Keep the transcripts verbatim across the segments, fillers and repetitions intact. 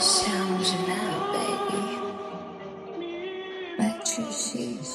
Sound you now, baby. Back to sheesh.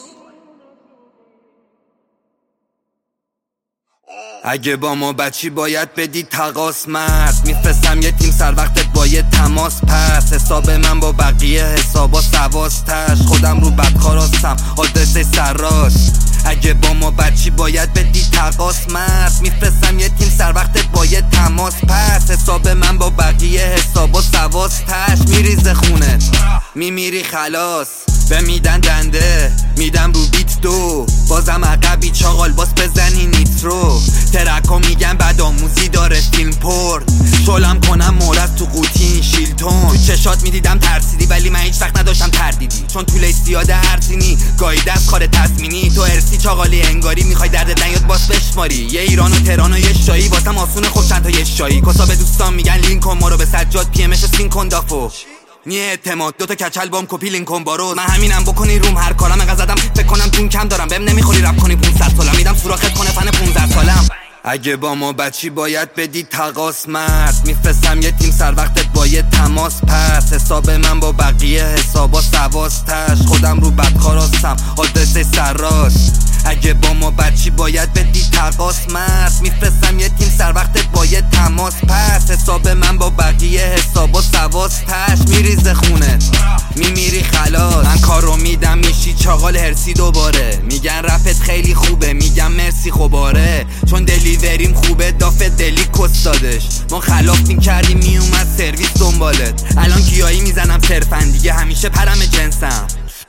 اگه با ما بچی باید بدی تقاس مرد. میفرستم یه تیم سر وقتت با یه تماس پس. حساب من با بقیه حسابا سواستش. خودم رو بدخواستم آدرس سراش. اگه با ما بچی باید بدی تقاس مرد. میفرستم یه تیم سر وقتت با یه تماس پس. حساب من با بقیه حسابا سواستش. میریزه خونت میمیری خلاص. به میدن دنده میدم رو بیت دو. بازم عقبی چاقال باز بزنی نیترو. ترکا میگن بد آموزی داره فیلم پر. شلم کنم مورد تو قوطی این شیلتون. تو چشات میدیدم ترسیدی ولی من هیچ وقت نداشتم تردیدی. چون طول زیاده هر سینی گاهی دست کار تصمینی. تو ارسی چاقالی انگاری میخوای درد نیاد باز بشماری. یه ایران و تهران و یه شایی واسم آسونه خب چند تا یه شایی. کسا به دوستان میگن لینک کن ما رو به سجاد پی امش سین کن دافو. نیه اعتماد دوتا کچل بام کپی لینک کن باروز. من همینم بکنی روم هر کارم انقدر زدم فکر کنم تون کم دارم. بهم نمیخوری رپ کنی پونصد سالم. میدم سوراخت کنه فن پونزده سالم. اگه با ما بچی باید بدی تقاس مرد. میفرستم یه تیم سر وقتت با یه تماس پس. حساب من با بقیه حسابا سواستش. خودم رو بدخواستم آدرس سراش. اگه با ما بچی باید بدی تقاس مرد. میفرستم یه تیم سر وقتت با یه تماس پس. حساب من با بقیه حسابا سواستش. میریزه خونت میمیری خلاص. من کارو میدم میشی چاقال هرسی دوباره. میگن رپت خیلی خوبه میگم مرسی خوباره. چون دلیوریم خوبه دافت دلی کس دادش. ما خلاف میکردیم میومد سرویس دنبالت. الان کیایی میزنم صرفا دیگه همیشه پرم جنسم.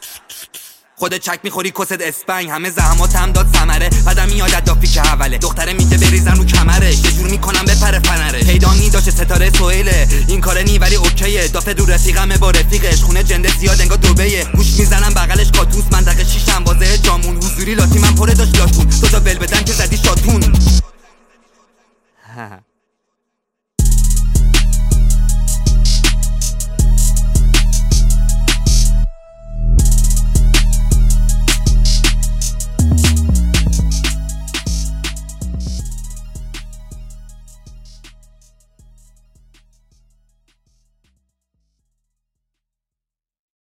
خودت چک میخوری کست اسپنگ. همه زحمات هم داد ثمره. بعدم یادت دافی که حوله. دختره میگه بریزن رو کمرش. یه جور میکنم بپره فنره. پیدا میداشه ستاره سویله. این کار نی ولی اوکیه. دافه رو رفیقمه با رفیقش. خونه جنده زیاد انگار دوبهیه. گوش میزنم بغلش کاتوس. منطقه شیشم بازه جامون. حضوری لاتی من پره داشت لاتون. دو تا بل بدن که زدی شاتون.